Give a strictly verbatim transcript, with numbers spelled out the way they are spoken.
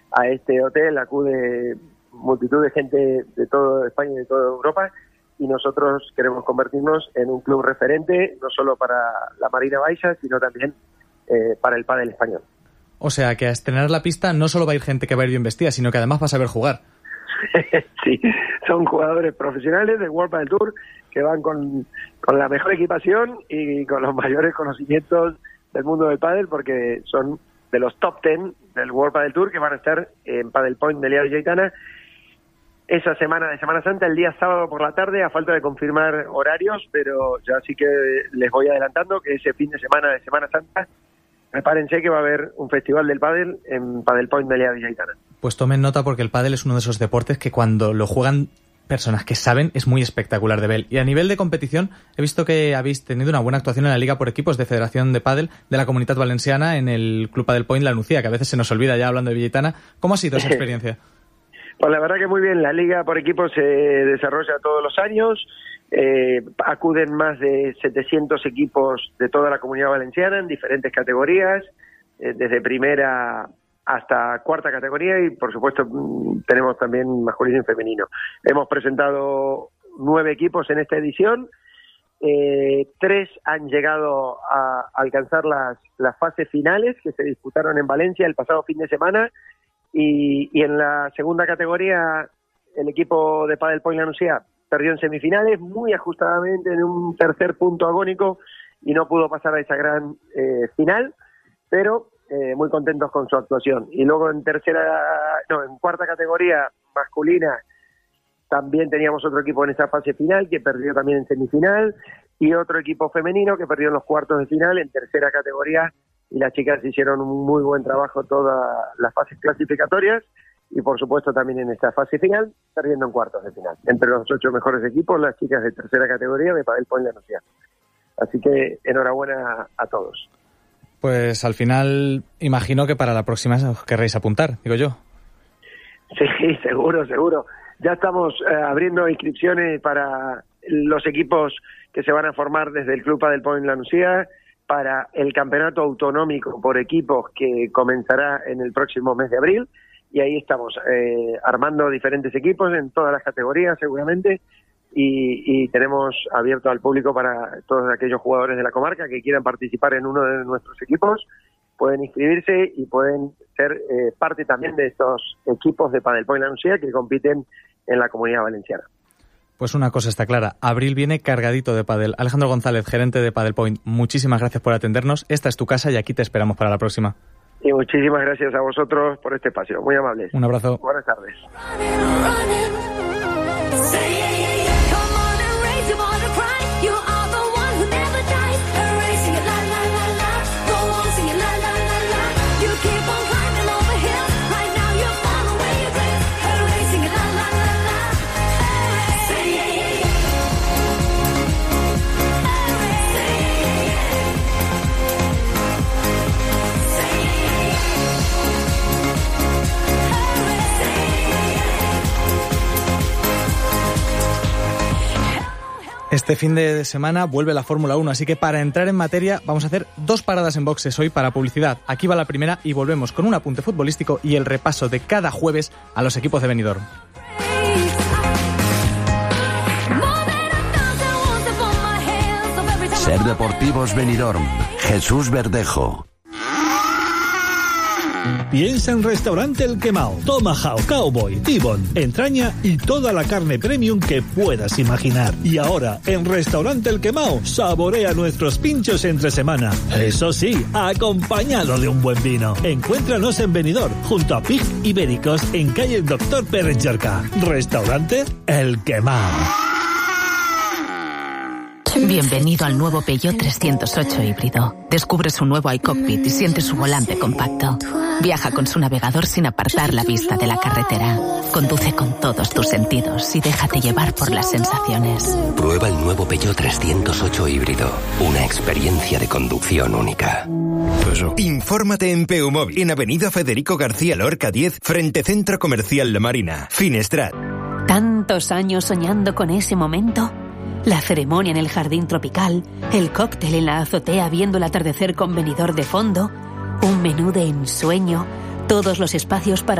a este hotel acude multitud de gente de toda España y de toda Europa, y nosotros queremos convertirnos en un club referente, no solo para la Marina Baixa, sino también eh, para el pádel español. O sea, que a estrenar la pista no solo va a ir gente que va a ir bien vestida, sino que además va a saber jugar. Sí, son jugadores profesionales del World Padel Tour que van con, con la mejor equipación y con los mayores conocimientos del mundo del pádel, porque son de los top ten del World Padel Tour, que van a estar en Padel Point de Liado y Aitana esa semana de Semana Santa, el día sábado por la tarde, a falta de confirmar horarios, pero ya sí que les voy adelantando que ese fin de semana de Semana Santa, prepárense que va a haber un festival del pádel en Padel Point de Liado y Aitana. Pues tomen nota, porque el pádel es uno de esos deportes que cuando lo juegan personas que saben es muy espectacular de ver. Y a nivel de competición, he visto que habéis tenido una buena actuación en la Liga por Equipos de Federación de Pádel de la Comunitat Valenciana en el Club Padel Point La Nucía, que a veces se nos olvida ya hablando de Villaitana. ¿Cómo ha sido esa experiencia? Pues la verdad que muy bien. La Liga por Equipos se desarrolla todos los años. Eh, acuden más de setecientos equipos de toda la Comunidad Valenciana en diferentes categorías, eh, desde primera hasta cuarta categoría, y por supuesto tenemos también masculino y femenino. Hemos presentado nueve equipos en esta edición, eh, tres han llegado a alcanzar las, las fases finales que se disputaron en Valencia el pasado fin de semana, y, y en la segunda categoría el equipo de Padel Point La Nucía perdió en semifinales muy ajustadamente en un tercer punto agónico y no pudo pasar a esa gran eh, final, pero Eh, muy contentos con su actuación. Y luego en tercera, no, en cuarta categoría masculina también teníamos otro equipo en esa fase final que perdió también en semifinal, y otro equipo femenino que perdió en los cuartos de final en tercera categoría, y las chicas hicieron un muy buen trabajo todas las fases clasificatorias y por supuesto también en esta fase final, perdiendo en cuartos de final. Entre los ocho mejores equipos, las chicas de tercera categoría de Padel Point La Nucía. Así que enhorabuena a todos. Pues al final imagino que para la próxima os querréis apuntar, digo yo. Sí, seguro, seguro. Ya estamos eh, abriendo inscripciones para los equipos que se van a formar desde el Club Padel Point La Nucía para el campeonato autonómico por equipos que comenzará en el próximo mes de abril, y ahí estamos eh, armando diferentes equipos en todas las categorías seguramente, y, y tenemos abierto al público para todos aquellos jugadores de la comarca que quieran participar en uno de nuestros equipos. Pueden inscribirse y pueden ser eh, parte también de estos equipos de Padel Point La Nucía que compiten en la Comunidad Valenciana. Pues una cosa está clara, abril viene cargadito de pádel. Alejandro González, gerente de Padel Point, muchísimas gracias por atendernos. Esta es tu casa y aquí te esperamos para la próxima. Y muchísimas gracias a vosotros por este espacio, muy amables. Un abrazo. Buenas tardes. Este fin de semana vuelve la Fórmula uno, así que para entrar en materia vamos a hacer dos paradas en boxes hoy para publicidad. Aquí va la primera y volvemos con un apunte futbolístico y el repaso de cada jueves a los equipos de Benidorm. Ser Deportivos Benidorm, Jesús Verdejo. Piensa en Restaurante El Quemao, Tomahawk, Cowboy, T-Bone, entraña y toda la carne premium que puedas imaginar. Y ahora, en Restaurante El Quemao, saborea nuestros pinchos entre semana. Eso sí, acompañado de un buen vino. Encuéntranos en Benidorm, junto a Pig Ibéricos, en calle Doctor Pérez Yerca. Restaurante El Quemao. Bienvenido al nuevo Peugeot trescientos ocho híbrido. Descubre su nuevo iCockpit y siente su volante compacto. Viaja con su navegador sin apartar la vista de la carretera. Conduce con todos tus sentidos y déjate llevar por las sensaciones. Prueba el nuevo Peugeot trescientos ocho híbrido. Una experiencia de conducción única. Infórmate en Peumóvil, en Avenida Federico García Lorca diez, frente Centro Comercial La Marina, Finestrat. ¿Tantos años soñando con ese momento? La ceremonia en el jardín tropical, el cóctel en la azotea viendo el atardecer con Benidorm de fondo, un menú de ensueño, todos los espacios para